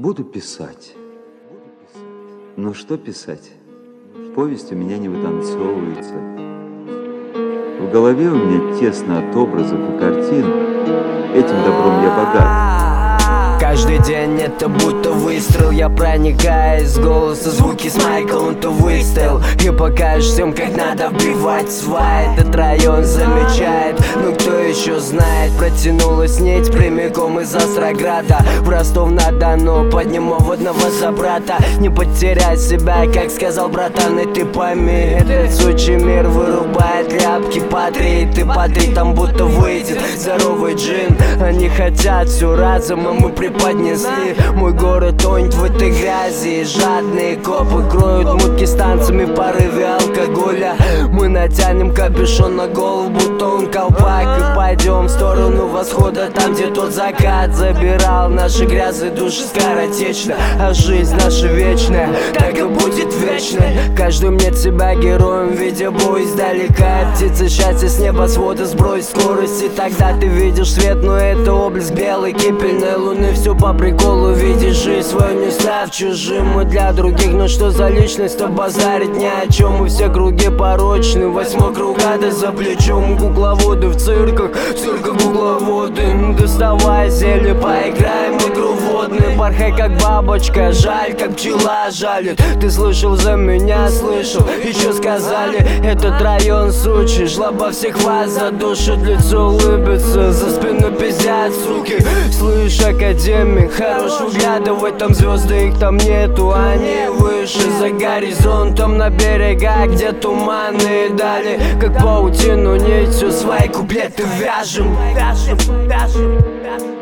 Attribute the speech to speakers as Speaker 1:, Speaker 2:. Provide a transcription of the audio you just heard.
Speaker 1: Буду писать. Но что писать? Повесть у меня не вытанцовывается. В голове у меня тесно от образов и картин. Этим добром я богат.
Speaker 2: Каждый день это будто выстрел. Я проникаюсь с голоса, звуки с майка, он-то выставил. И покажешь всем, как надо вбивать свай. Этот район замечает, ну кто еще знает. Протянулась нить прямиком из Острограда в Ростов-на-Дону, подниму водного за брата. Не потерять себя, как сказал братан, и ты пойми, этот сучий мир вырубает ляпки по три. Ты по три, там будто выйдет здоровый джин. Они хотят все разом, а мы преподнесли. Мой город тонет в этой грязи. Жадные копы кроют мутки с танцами в порыве алкоголя. Мы натянем капюшон на голову, будто он колпак, и пойдем в сторону восхода, там, где тот закат забирал наши грязные души скоротечно. А жизнь наша вечная, так и будет вечной. Каждый мнет себя героем, видя бой издалека. Птицы счастья с небосвода, сбрось скорость, и тогда ты видишь свет. Но это облеск белой кипельной луны. Все по приколу, видишь жизнь свою, не став чужим. Мы для других, но что за личность, то базарить ни о чем. Мы все круги порочны, восьмой круг ада за плечом. Кукловоды в цирках кукловоды. Доставай зелье, поиграем в игру водную. Порхай как бабочка, жаль, как пчела жалит. Ты слышал за меня, слышал, еще сказали. Этот район сучий, жлоба всех вас задушит. Лицо улыбится, за спину пиздят, суки. Слышь, академик, хорош, выглядывай, там звезды, их там нету. Они выше, за горизонтом, на берега, где туманные дали. Как паутину нитью свои куплеты вяжем.